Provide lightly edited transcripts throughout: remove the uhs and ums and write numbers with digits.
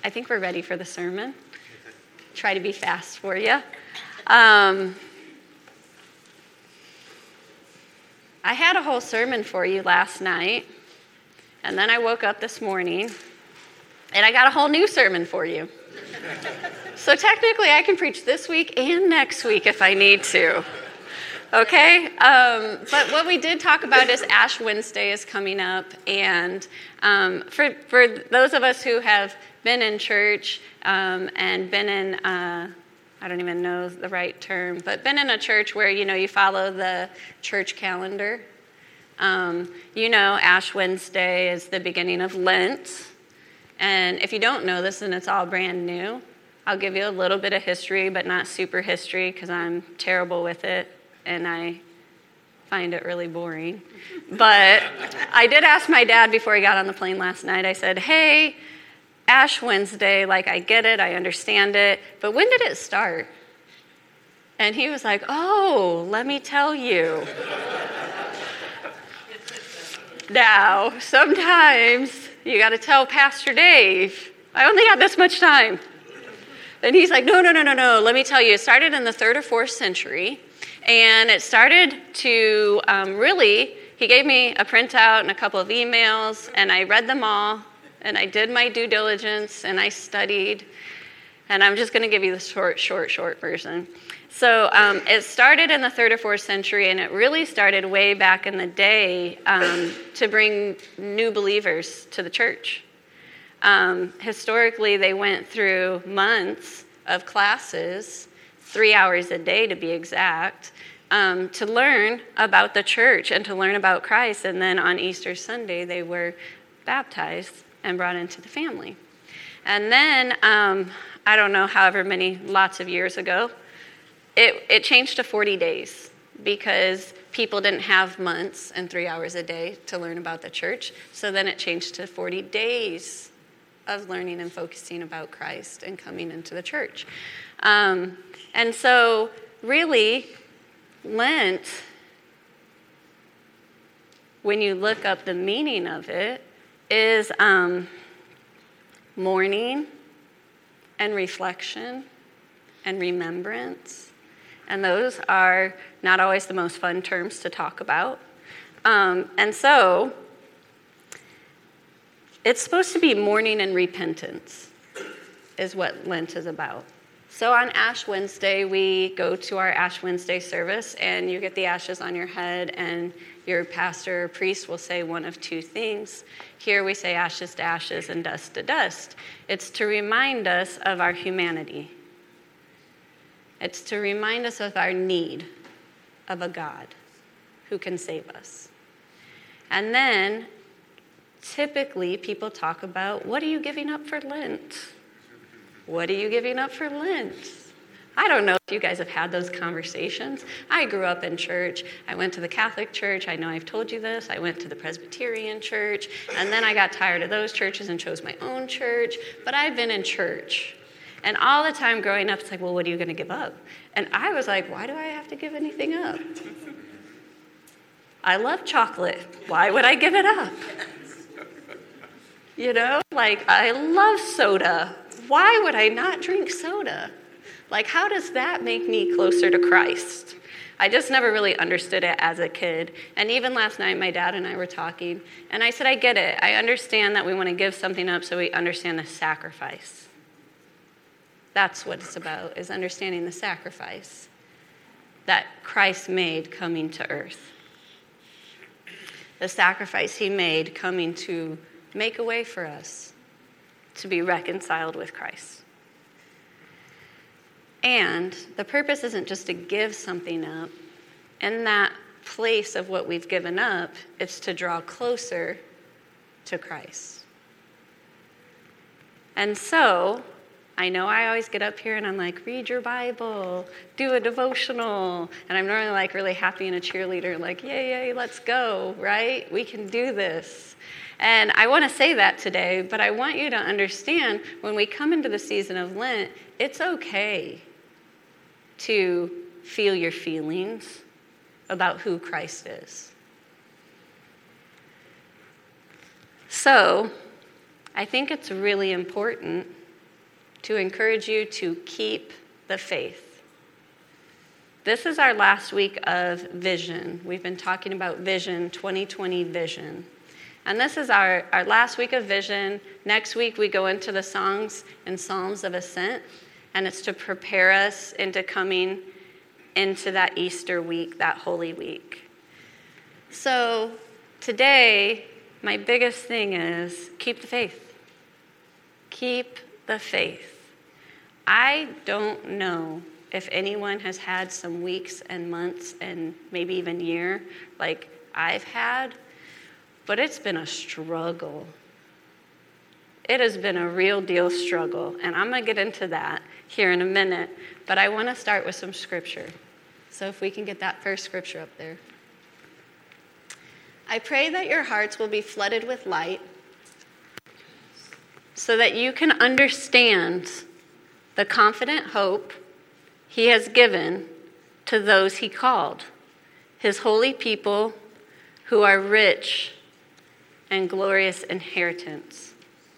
I think we're ready for the sermon. Try to be fast for you. I had a whole sermon for you last night, and then I woke up this morning, and I got a whole new sermon for you. So technically, I can preach this week and next week if I need to. Okay? But what we did talk about is Ash Wednesday is coming up, and for those of us who have been in church and been in, I don't even know the right term, but been in a church where, you follow the church calendar. Ash Wednesday is the beginning of Lent. And if you don't know this and it's all brand new, I'll give you a little bit of history, but not super history because I'm terrible with it and I find it really boring. But I did ask my dad before he got on the plane last night, I said, hey, Ash Wednesday, I get it, I understand it, but when did it start? And he was like, oh, let me tell you. Now, sometimes you got to tell Pastor Dave, I only got this much time. And he's like, no, let me tell you, it started in the 3rd or 4th century, and it started to he gave me a printout and a couple of emails, and I read them all, and I did my due diligence, and I studied, and I'm just going to give you the short version. So it started in the 3rd or 4th century, and it really started way back in the day to bring new believers to the church. Historically, they went through months of classes, 3 hours a day to be exact, to learn about the church and to learn about Christ. And then on Easter Sunday, they were baptized and brought into the family. And then, I don't know, however many, lots of years ago, it changed to 40 days because people didn't have months and 3 hours a day to learn about the church. So then it changed to 40 days of learning and focusing about Christ and coming into the church. And so really, Lent, when you look up the meaning of it, is mourning and reflection and remembrance. And those are not always the most fun terms to talk about. And so it's supposed to be mourning and repentance is what Lent is about. So on Ash Wednesday, we go to our Ash Wednesday service, and you get the ashes on your head, and your pastor or priest will say one of two things. Here we say ashes to ashes and dust to dust. It's to remind us of our humanity. It's to remind us of our need of a God who can save us. And then typically people talk about, what are you giving up for Lent? What are you giving up for Lent? I don't know if you guys have had those conversations. I grew up in church. I went to the Catholic Church. I know I've told you this. I went to the Presbyterian Church, and then I got tired of those churches and chose my own church. But I've been in church. And all the time growing up, it's like, well, what are you going to give up? And I was like, why do I have to give anything up? I love chocolate. Why would I give it up? I love soda. Why would I not drink soda? How does that make me closer to Christ? I just never really understood it as a kid. And even last night, my dad and I were talking, and I said, I get it. I understand that we want to give something up so we understand the sacrifice. That's what it's about, is understanding the sacrifice that Christ made coming to earth. The sacrifice he made coming to make a way for us to be reconciled with Christ. And the purpose isn't just to give something up. In that place of what we've given up, it's to draw closer to Christ. And so, I know I always get up here and I'm like, read your Bible, do a devotional. And I'm normally really happy and a cheerleader, yay, let's go, right? We can do this. And I want to say that today, but I want you to understand when we come into the season of Lent, it's okay to feel your feelings about who Christ is. So, I think it's really important to encourage you to keep the faith. This is our last week of vision. We've been talking about vision, 2020 vision. And this is our last week of vision. Next week, we go into the songs and psalms of ascent, and it's to prepare us into coming into that Easter week, that Holy Week. So today, my biggest thing is keep the faith. Keep the faith. I don't know if anyone has had some weeks and months and maybe even year like I've had, but it's been a struggle. It has been a real deal struggle, and I'm going to get into that here in a minute, but I want to start with some scripture. So if we can get that first scripture up there. I pray that your hearts will be flooded with light so that you can understand the confident hope he has given to those he called, his holy people who are rich and glorious inheritance.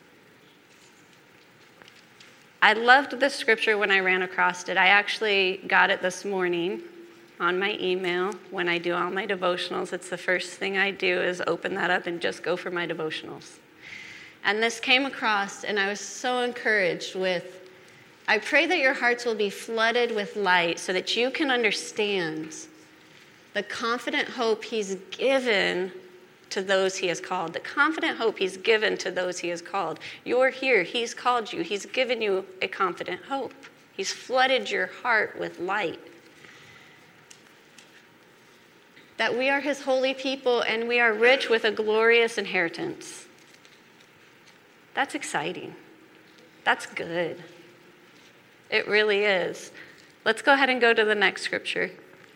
I loved this scripture when I ran across it. I actually got it this morning on my email when I do all my devotionals. It's the first thing I do is open that up and just go for my devotionals. And this came across, and I was so encouraged with, I pray that your hearts will be flooded with light so that you can understand the confident hope he's given to those he has called. The confident hope he's given to those he has called. You're here. He's called you. He's given you a confident hope. He's flooded your heart with light. That we are his holy people and we are rich with a glorious inheritance. That's exciting. That's good. It really is. Let's go ahead and go to the next scripture.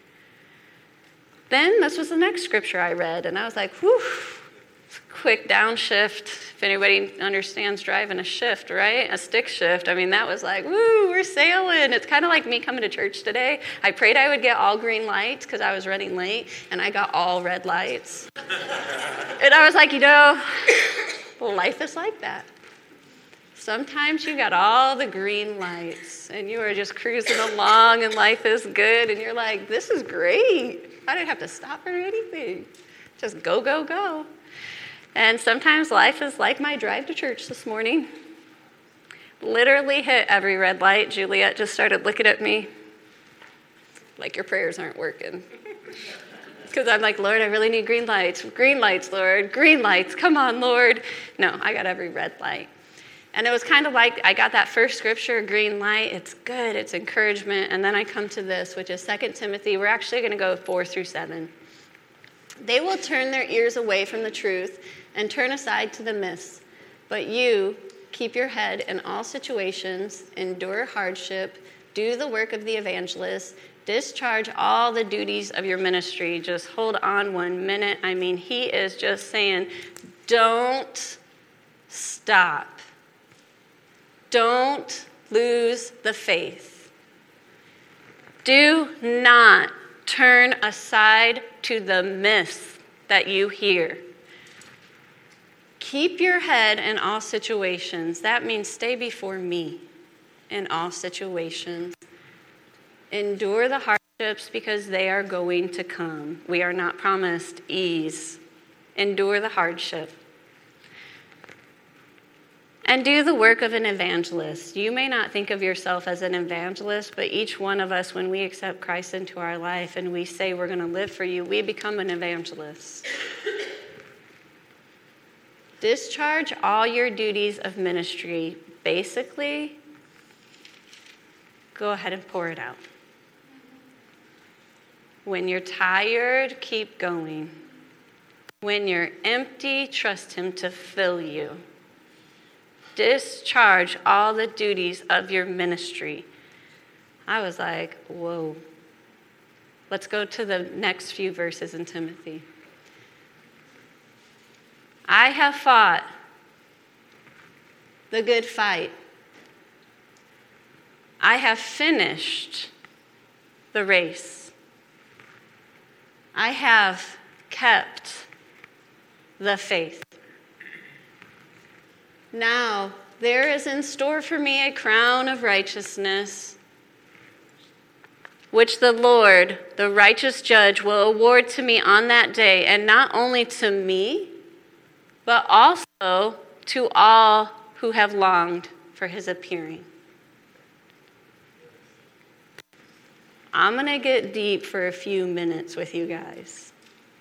Then this was the next scripture I read, and I was like, whew, quick downshift. If anybody understands driving a shift, right? A stick shift. I mean, that was like, woo, we're sailing. It's kind of like me coming to church today. I prayed I would get all green lights because I was running late, and I got all red lights. And I was like, life is like that. Sometimes you got all the green lights, and you are just cruising along, and life is good, and you're like, this is great. I didn't have to stop for anything. Just go, go, go. And sometimes life is like my drive to church this morning. Literally hit every red light. Juliet just started looking at me like your prayers aren't working. Because I'm like, Lord, I really need green lights. Green lights, Lord. Green lights. Come on, Lord. No, I got every red light. And it was kind of like I got that first scripture, green light. It's good. It's encouragement. And then I come to this, which is 2 Timothy. We're actually going to go 4-7. They will turn their ears away from the truth and turn aside to the myths. But you keep your head in all situations, endure hardship, do the work of the evangelist, discharge all the duties of your ministry. Just hold on 1 minute. I mean, he is just saying, don't stop. Don't lose the faith. Do not turn aside to the myths that you hear. Keep your head in all situations. That means stay before me in all situations. Endure the hardships because they are going to come. We are not promised ease. Endure the hardship. And do the work of an evangelist. You may not think of yourself as an evangelist, but each one of us, when we accept Christ into our life and we say we're going to live for you, we become an evangelist. Discharge all your duties of ministry. Basically, go ahead and pour it out. When you're tired, keep going. When you're empty, trust him to fill you. Discharge all the duties of your ministry. I was like, whoa. Let's go to the next few verses in Timothy. I have fought the good fight. I have finished the race. I have kept the faith. Now There is in store for me a crown of righteousness, which the Lord, the righteous judge, will award to me on that day, and not only to me, but also to all who have longed for his appearing. I'm going to get deep for a few minutes with you guys.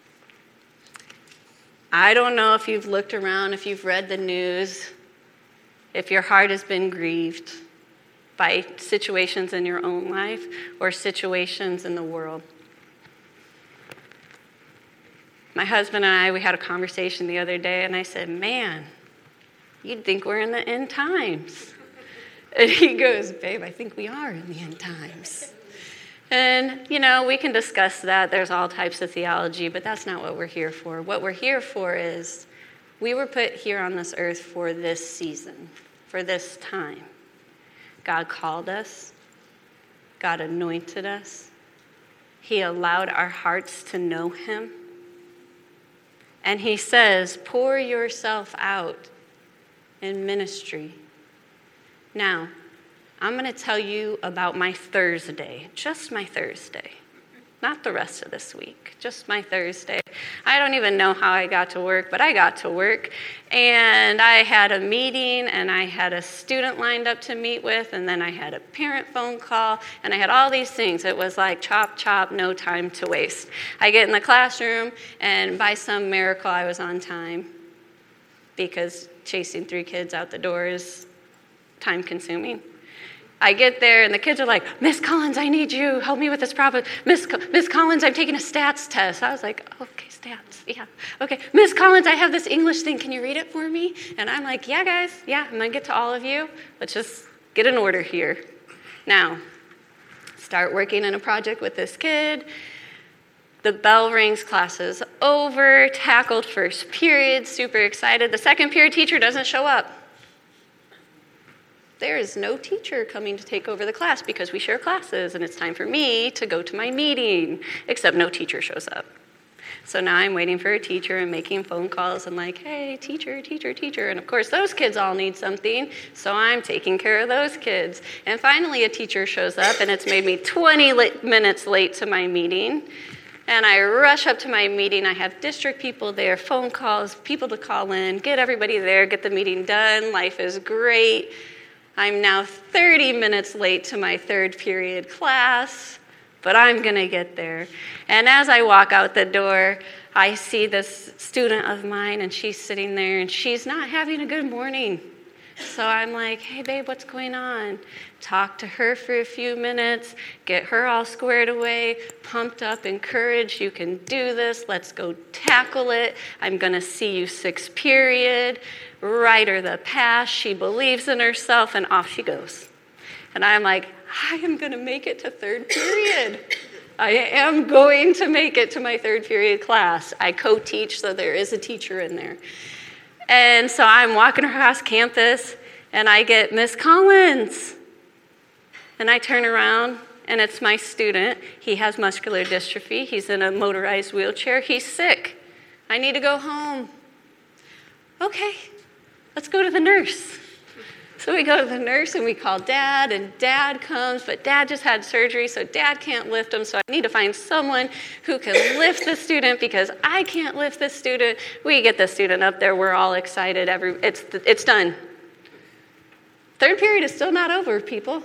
I don't know if you've looked around, if you've read the news, if your heart has been grieved by situations in your own life or situations in the world. My husband and I, we had a conversation the other day, and I said, man, you'd think we're in the end times. And he goes, babe, I think we are in the end times. And, we can discuss that. There's all types of theology, but that's not what we're here for. What we're here for is we were put here on this earth for this season, for this time. God called us. God anointed us. He allowed our hearts to know him. And he says, pour yourself out in ministry. Now, I'm going to tell you about my Thursday, just my Thursday, not the rest of this week, just my Thursday. I don't even know how I got to work, but I got to work, and I had a meeting, and I had a student lined up to meet with, and then I had a parent phone call, and I had all these things. It was like chop, chop, no time to waste. I get in the classroom, and by some miracle, I was on time, because chasing 3 kids out the door is time-consuming. I get there, and the kids are like, Miss Collins, I need you. Help me with this problem. Miss Collins, I'm taking a stats test. I was like, okay, stats, yeah. Okay, Miss Collins, I have this English thing. Can you read it for me? And I'm like, yeah, guys, yeah, I'm going to get to all of you. Let's just get an order here. Now, start working in a project with this kid. The bell rings, class is over, tackled first period, super excited. The second period teacher doesn't show up. There is no teacher coming to take over the class because we share classes, and it's time for me to go to my meeting, except no teacher shows up. So now I'm waiting for a teacher and making phone calls and like, hey, teacher, teacher, teacher. And of course, those kids all need something, so I'm taking care of those kids. And finally, a teacher shows up, and it's made me 20 minutes late to my meeting. And I rush up to my meeting. I have district people there, phone calls, people to call in, get everybody there, get the meeting done. Life is great. I'm now 30 minutes late to my third period class, but I'm going to get there. And as I walk out the door, I see this student of mine, and she's sitting there, and she's not having a good morning. So I'm like, hey, babe, what's going on? Talk to her for a few minutes, get her all squared away, pumped up, encouraged. You can do this. Let's go tackle it. I'm going to see you 6th period. Write her the pass. She believes in herself, and off she goes. And I'm like, I am going to make it to 3rd period. I am going to make it to my 3rd period class. I co-teach, so there is a teacher in there. And so I'm walking across campus, and I get Miss Collins. And I turn around, and it's my student. He has muscular dystrophy. He's in a motorized wheelchair. He's sick. I need to go home. Okay, let's go to the nurse. So we go to the nurse, and we call Dad, and Dad comes, but Dad just had surgery, so Dad can't lift him, so I need to find someone who can lift the student because I can't lift the student. We get the student up there. We're all excited. It's done. 3rd period is still not over, people.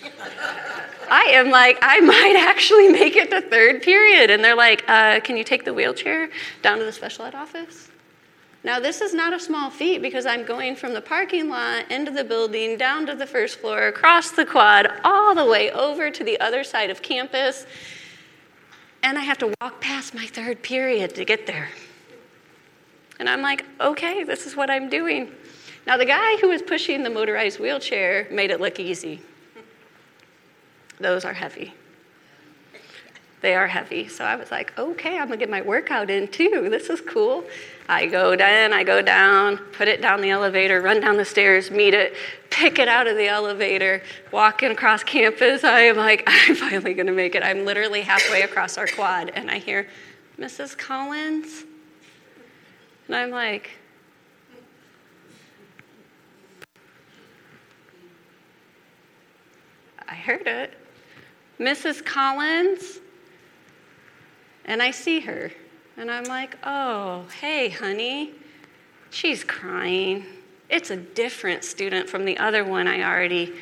I am like, I might actually make it to 3rd period. And they're like, can you take the wheelchair down to the special ed office? Now, this is not a small feat because I'm going from the parking lot into the building, down to the 1st floor, across the quad, all the way over to the other side of campus. And I have to walk past my 3rd period to get there. And I'm like, okay, this is what I'm doing. Now, the guy who was pushing the motorized wheelchair made it look easy. Those are heavy. They are heavy. So I was like, okay, I'm going to get my workout in too. This is cool. I go down, put it down the elevator, run down the stairs, meet it, pick it out of the elevator, walking across campus. I am like, I'm finally going to make it. I'm literally halfway across our quad, and I hear, Mrs. Collins? And I'm like, I heard it. Mrs. Collins. And I see her. And I'm like, oh, hey, honey. She's crying. It's a different student from the other one I already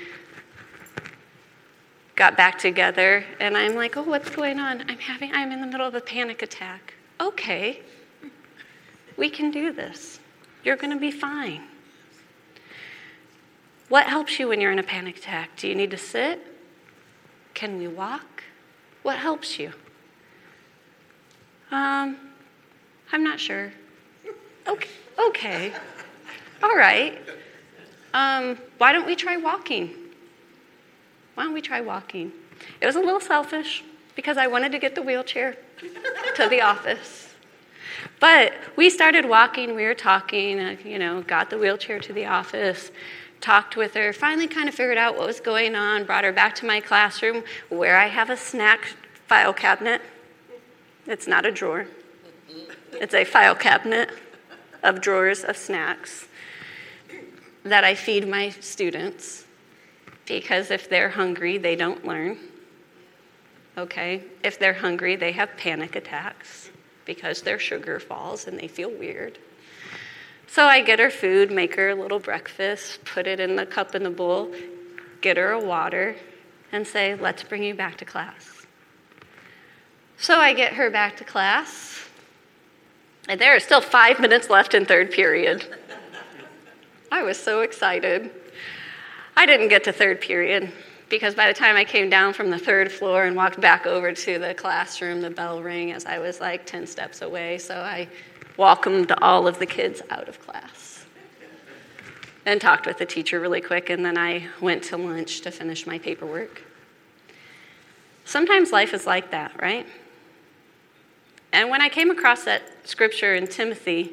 got back together. And I'm like, oh, what's going on? I'm in the middle of a panic attack. Okay. We can do this. You're going to be fine. What helps you when you're in a panic attack? Do you need to sit? Can we walk? What helps you? I'm not sure. Okay. All right. Why don't we try walking? It was a little selfish because I wanted to get the wheelchair to the office. But we started walking, we were talking, got the wheelchair to the office, talked with her, finally kind of figured out what was going on, brought her back to my classroom where I have a snack file cabinet. It's not a drawer. It's a file cabinet of drawers of snacks that I feed my students because if they're hungry, they don't learn. Okay? If they're hungry, they have panic attacks because their sugar falls and they feel weird. So I get her food, make her a little breakfast, put it in the cup in the bowl, get her a water, and say, let's bring you back to class. So I get her back to class, and there are still 5 minutes left in third period. I was so excited. I didn't get to third period because by the time I came down from the third floor and walked back over to the classroom, the bell rang as I was like 10 steps away, so I welcomed all of the kids out of class and talked with the teacher really quick, and then I went to lunch to finish my paperwork. Sometimes life is like that, right? And when I came across that scripture in Timothy,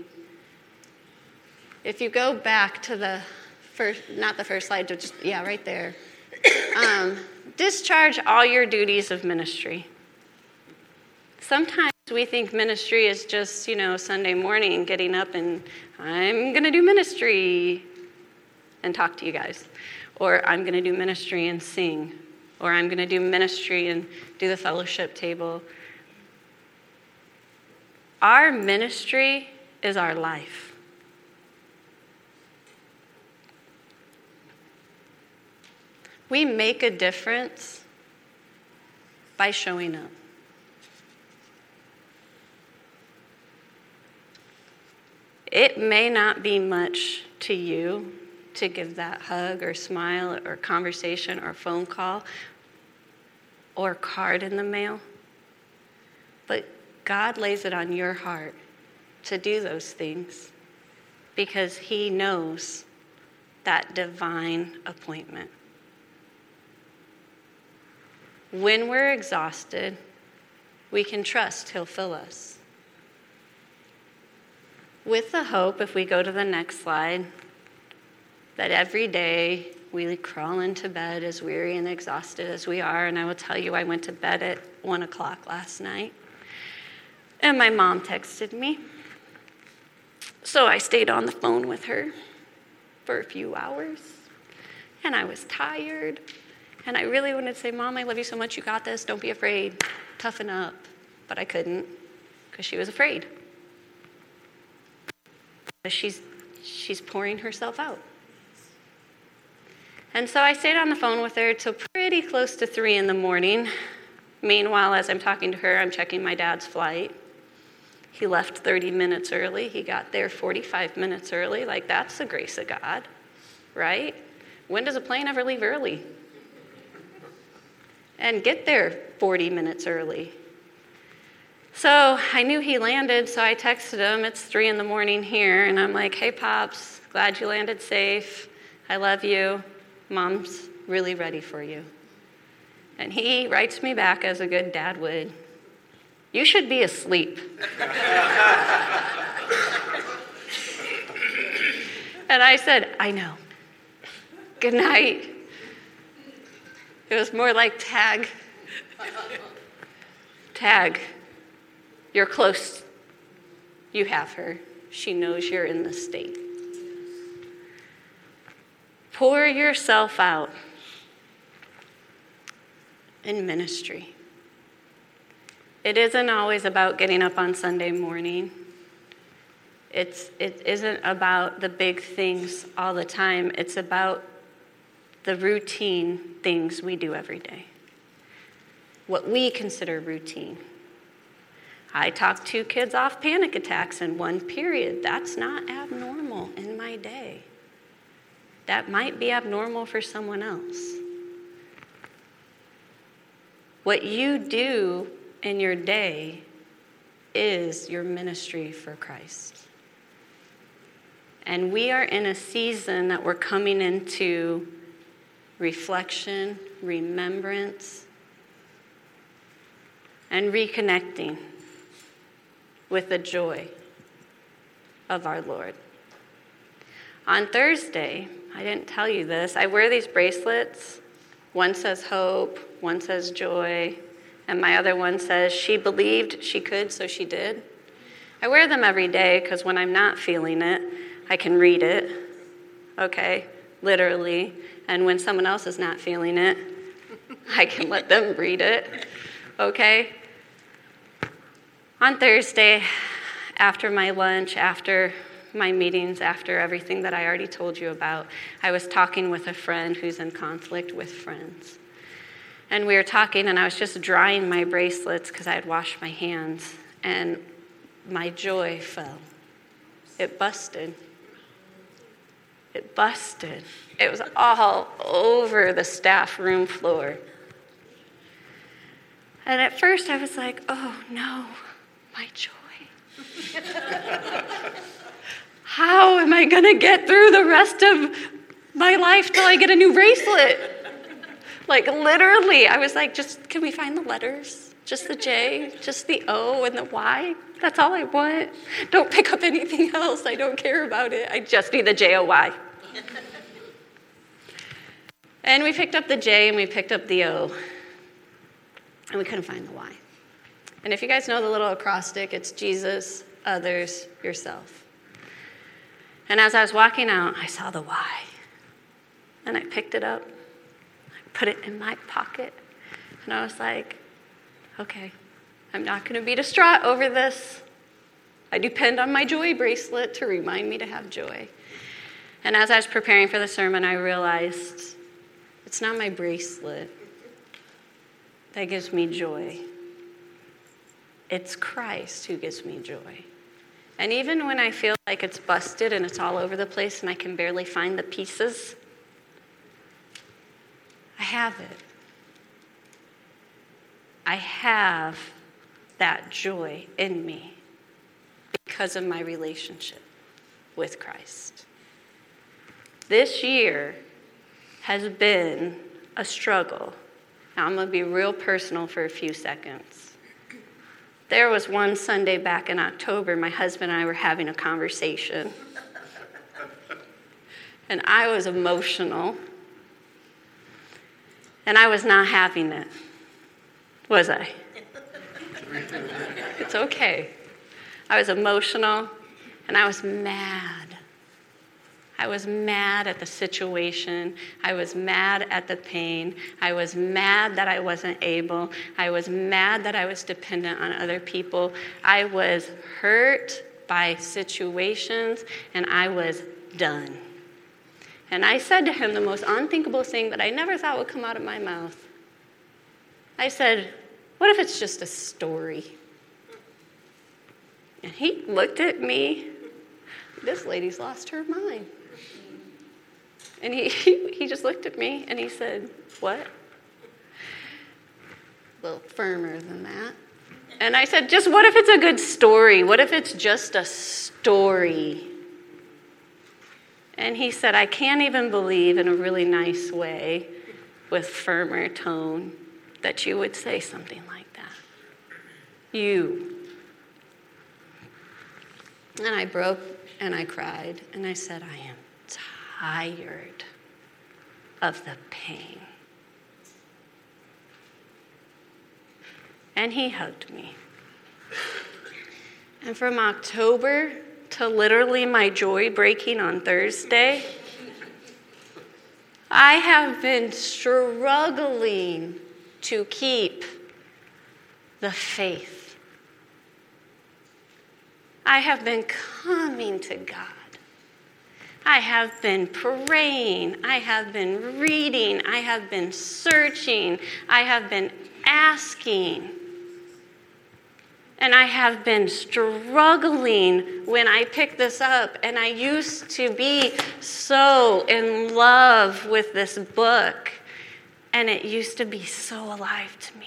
if you go back to the first, not the first slide, but just, right there. Discharge all your duties of ministry. Sometimes we think ministry is just, Sunday morning getting up and I'm going to do ministry and talk to you guys. Or I'm going to do ministry and sing. Or I'm going to do ministry and do the fellowship table. Our ministry is our life. We make a difference by showing up. It may not be much to you to give that hug or smile or conversation or phone call or card in the mail, but God lays it on your heart to do those things because He knows that divine appointment. When we're exhausted, we can trust He'll fill us. With the hope, if we go to the next slide, that every day we crawl into bed as weary and exhausted as we are. And I will tell you, I went to bed at 1 o'clock last night. And my mom texted me. So I stayed on the phone with her for a few hours. And I was tired. And I really wanted to say, Mom, I love you so much. You got this. Don't be afraid. Toughen up. But I couldn't because she was afraid. She's pouring herself out. And so I stayed on the phone with her till pretty close to 3 in the morning. Meanwhile, as I'm talking to her, I'm checking my dad's flight. He left 30 minutes early. He got there 45 minutes early. Like, that's the grace of God, right? When does a plane ever leave early? And get there 40 minutes early. So I knew he landed, so I texted him. It's 3 in the morning here, and I'm like, hey, Pops, glad you landed safe. I love you. Mom's really ready for you. And he writes me back as a good dad would. You should be asleep. And I said, I know. Good night. It was more like tag. Tag. You're close. You have her. She knows you're in the state. Pour yourself out. in ministry. It isn't always about getting up on Sunday morning. It isn't about the big things all the time. It's about the routine things we do every day. What we consider routine. I talked 2 kids off panic attacks in one period. That's not abnormal in my day. That might be abnormal for someone else. What you do in your day is your ministry for Christ. And we are in a season that we're coming into reflection, remembrance, and reconnecting with the joy of our Lord. On Thursday, I didn't tell you this, I wear these bracelets. One says hope, one says joy, and my other one says she believed she could, so she did. I wear them every day because when I'm not feeling it, I can read it, okay, literally. And when someone else is not feeling it, I can let them read it, okay? On Thursday, after my lunch, after my meetings, after everything that I already told you about, I was talking with a friend who's in conflict with friends. And we were talking, and I was just drying my bracelets because I had washed my hands, and my joy fell. It busted. It busted. It was all over the staff room floor. And at first I was like, oh no, my joy. How am I going to get through the rest of my life till I get a new bracelet? Like literally, I was like, just can we find the letters? Just the J, just the O and the Y? That's all I want. Don't pick up anything else. I don't care about it. I just need the J-O-Y. And we picked up the J and we picked up the O. And we couldn't find the Y. And if you guys know the little acrostic, it's Jesus, others, yourself. And as I was walking out, I saw the Y. And I picked it up. I put it in my pocket. And I was like, okay, I'm not going to be distraught over this. I depend on my joy bracelet to remind me to have joy. And as I was preparing for the sermon, I realized it's not my bracelet that gives me joy. It's Christ who gives me joy. And even when I feel like it's busted and it's all over the place and I can barely find the pieces, I have it. I have that joy in me because of my relationship with Christ. This year has been a struggle. Now, I'm going to be real personal for a few seconds. There was one Sunday back in October, my husband and I were having a conversation. And I was emotional. And I was not having it, was I? It's okay. I was emotional, and I was mad. I was mad at the situation. I was mad at the pain. I was mad that I wasn't able. I was mad that I was dependent on other people. I was hurt by situations, and I was done. And I said to him the most unthinkable thing that I never thought would come out of my mouth. I said, what if it's just a story? And he looked at me. This lady's lost her mind. And he just looked at me and he said, what? A little firmer than that. And I said, just what if it's a good story? What if it's just a story? And he said, I can't even believe in a really nice way, with firmer tone, that you would say something like that. You. And I broke and I cried and I said, I am tired of the pain. And he hugged me. And from October to literally my joy breaking on Thursday, I have been struggling to keep the faith. I have been coming to God. I have been praying. I have been reading. I have been searching. I have been asking. And I have been struggling when I pick this up. And I used to be so in love with this book. And it used to be so alive to me.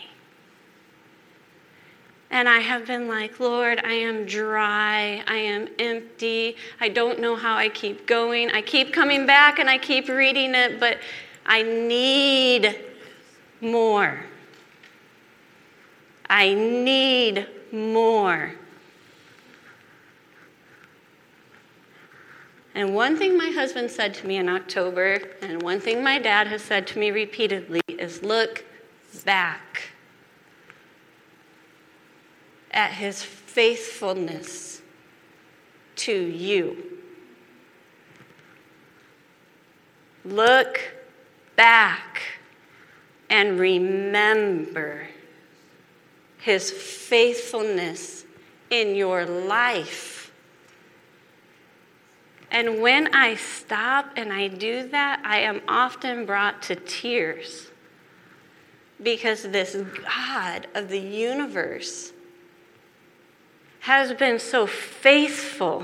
And I have been like, Lord, I am dry. I am empty. I don't know how I keep going. I keep coming back and I keep reading it, but I need more. I need more. And one thing my husband said to me in October, and one thing my dad has said to me repeatedly, is look back at his faithfulness to you. Look back and remember his faithfulness in your life. And when I stop and I do that, I am often brought to tears because this God of the universe has been so faithful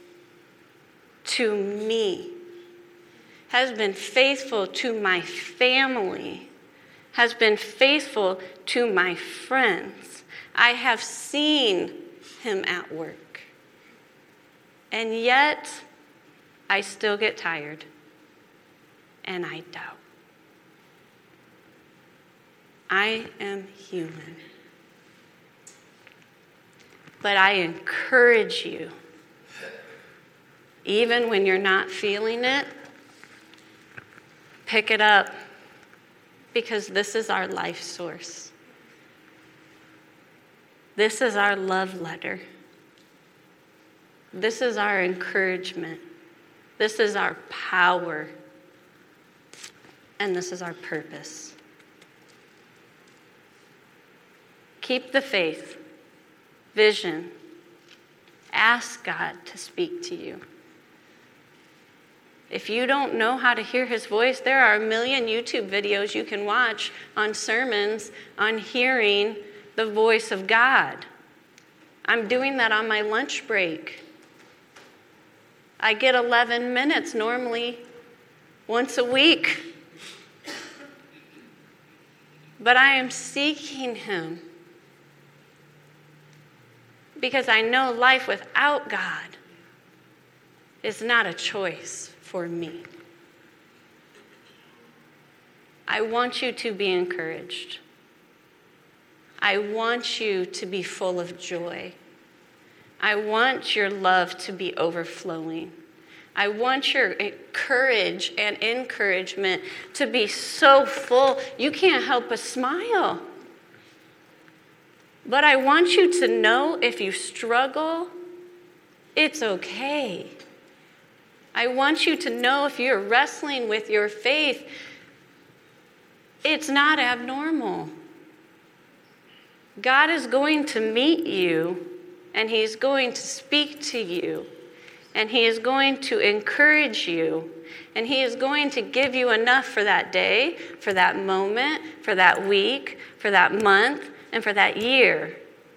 to me, has been faithful to my family, has been faithful to my friends. I have seen him at work. And yet, I still get tired and I doubt. I am human. But I encourage you, even when you're not feeling it, pick it up, because this is our life source. This is our love letter. This is our encouragement. This is our power. And this is our purpose. Keep the faith. Vision. Ask God to speak to you. If you don't know how to hear his voice, there are a million YouTube videos you can watch on sermons on hearing the voice of God. I'm doing that on my lunch break. I get 11 minutes normally once a week. But I am seeking him because I know life without God is not a choice for me. I want you to be encouraged. I want you to be full of joy. I want your love to be overflowing. I want your courage and encouragement to be so full you can't help but smile. But I want you to know if you struggle, it's okay. I want you to know if you're wrestling with your faith, it's not abnormal. God is going to meet you, and he's going to speak to you, and he is going to encourage you, and he is going to give you enough for that day, for that moment, for that week, for that month, and for that year.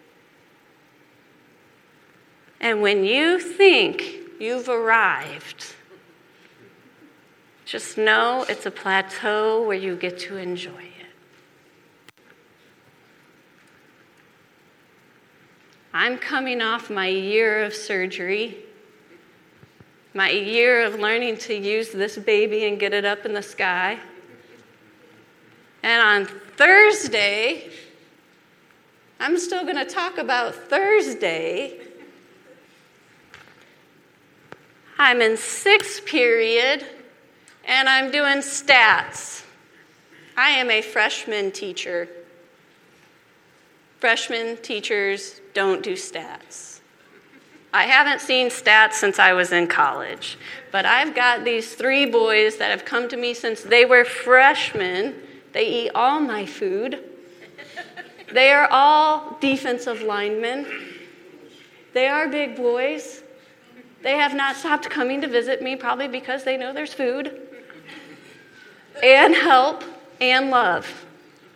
And when you think you've arrived, just know it's a plateau where you get to enjoy it. I'm coming off my year of surgery, my year of learning to use this baby and get it up in the sky. And on Thursday, I'm still going to talk about Thursday. I'm in 6th period, and I'm doing stats. I am a freshman teacher. Freshman teachers don't do stats. I haven't seen stats since I was in college, but I've got these 3 boys that have come to me since they were freshmen. They eat all my food. They are all defensive linemen. They are big boys. They have not stopped coming to visit me, probably because they know there's food and help and love.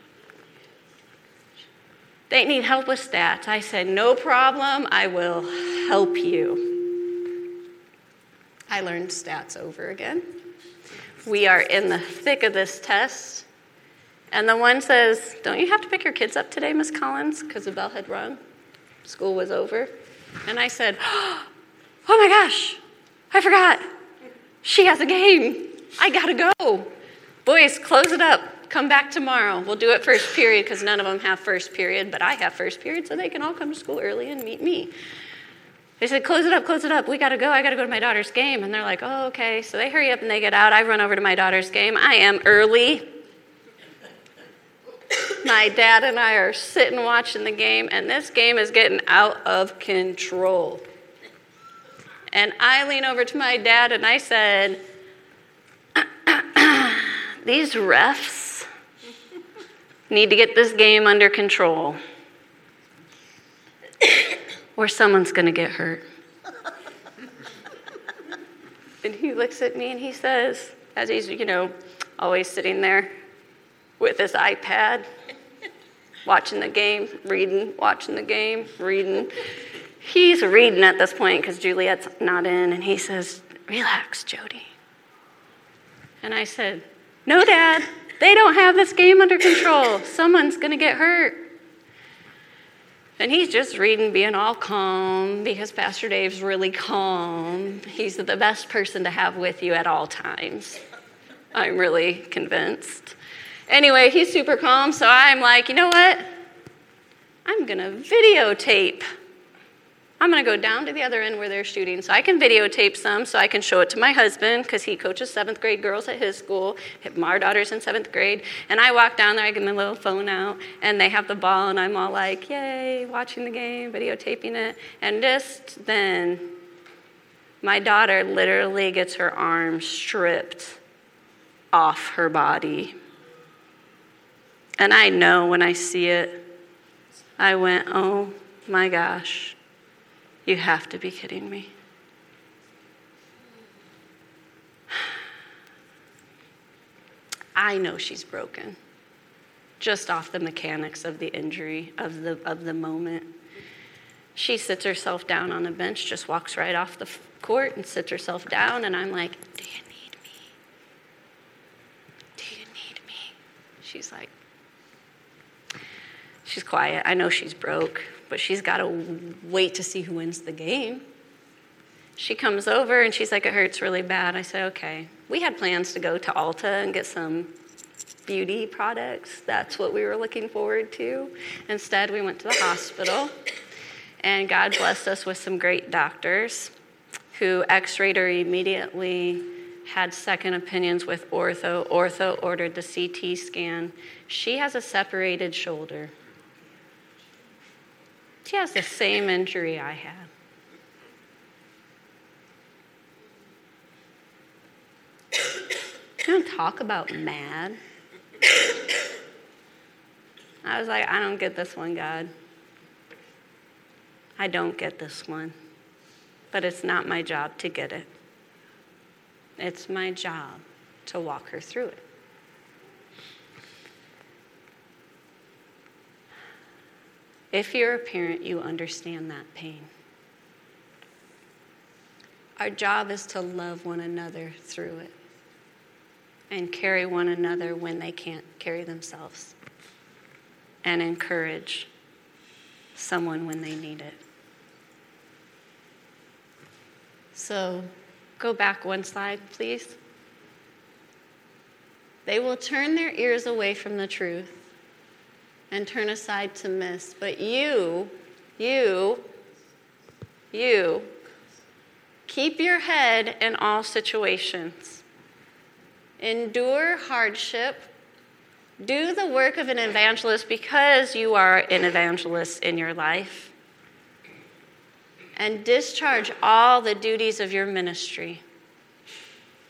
They need help with stats. I said, no problem, I will help you. I learned stats over again. We are in the thick of this test. And the one says, don't you have to pick your kids up today, Miss Collins? Because the bell had rung. School was over. And I said, oh my gosh, I forgot. She has a game. I gotta go. Boys, close it up. Come back tomorrow. We'll do it first period because none of them have first period, but I have first period, so they can all come to school early and meet me. They said, close it up. We gotta go. I gotta go to my daughter's game. And they're like, oh, okay. So they hurry up and they get out. I run over to my daughter's game. I am early. My dad and I are sitting watching the game, and this game is getting out of control. And I lean over to my dad and I said, these refs need to get this game under control or someone's going to get hurt. And he looks at me and he says, as he's, always sitting there with his iPad, watching the game, reading, watching the game, reading. He's reading at this point because Juliet's not in, and he says, relax, Jody. And I said, no, Dad, they don't have this game under control. Someone's going to get hurt. And he's just reading, being all calm, because Pastor Dave's really calm. He's the best person to have with you at all times. I'm really convinced. Anyway, he's super calm, so I'm like, you know what? I'm going to videotape. I'm going to go down to the other end where they're shooting so I can videotape some so I can show it to my husband because he coaches 7th grade girls at his school. Our daughter's in 7th grade. And I walk down there, I get my little phone out, and they have the ball, and I'm all like, yay, watching the game, videotaping it. And just then, my daughter literally gets her arm stripped off her body. And I know when I see it, I went, oh my gosh. You have to be kidding me. I know she's broken, just off the mechanics of the injury, of the moment. She sits herself down on a bench, just walks right off the court and sits herself down, and I'm like, do you need me? Do you need me? She's like, she's quiet. I know she's broke, but she's got to wait to see who wins the game. She comes over and she's like, it hurts really bad. I said, okay. We had plans to go to Ulta and get some beauty products. That's what we were looking forward to. Instead, we went to the hospital, and God blessed us with some great doctors who x-rayed her immediately, had second opinions with ortho. Ortho ordered the CT scan. She has a separated shoulder. She has the same injury I had. You don't talk about mad. I was like, I don't get this one, God. I don't get this one. But it's not my job to get it. It's my job to walk her through it. If you're a parent, you understand that pain. Our job is to love one another through it and carry one another when they can't carry themselves and encourage someone when they need it. So go back one slide, please. They will turn their ears away from the truth and turn aside to miss. But you, keep your head in all situations. Endure hardship. Do the work of an evangelist because you are an evangelist in your life. And discharge all the duties of your ministry.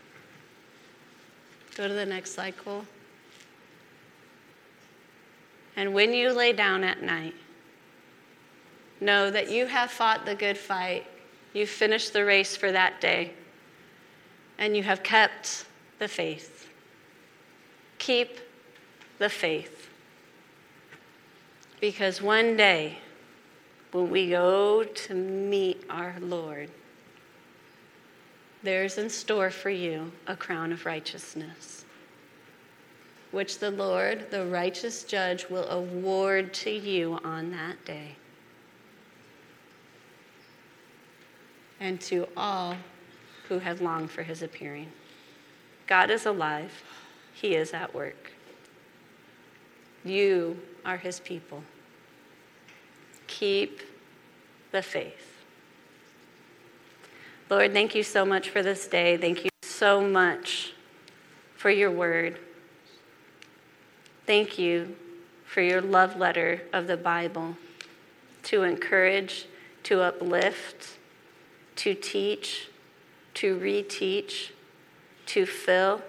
Go to the next slide, Cole. And when you lay down at night, know that you have fought the good fight. You've finished the race for that day. And you have kept the faith. Keep the faith. Because one day, when we go to meet our Lord, there's in store for you a crown of righteousness, which the Lord, the righteous judge, will award to you on that day. And to all who have longed for his appearing. God is alive. He is at work. You are his people. Keep the faith. Lord, thank you so much for this day. Thank you so much for your word. Thank you for your love letter of the Bible to encourage, to uplift, to teach, to reteach, to fill,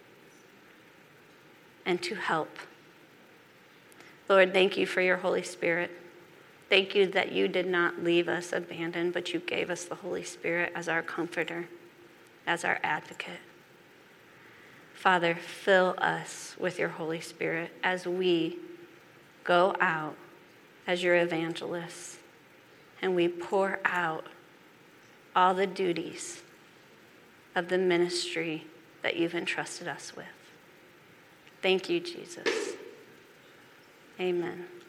and to help. Lord, thank you for your Holy Spirit. Thank you that you did not leave us abandoned, but you gave us the Holy Spirit as our comforter, as our advocate. Father, fill us with your Holy Spirit as we go out as your evangelists and we pour out all the duties of the ministry that you've entrusted us with. Thank you, Jesus. Amen.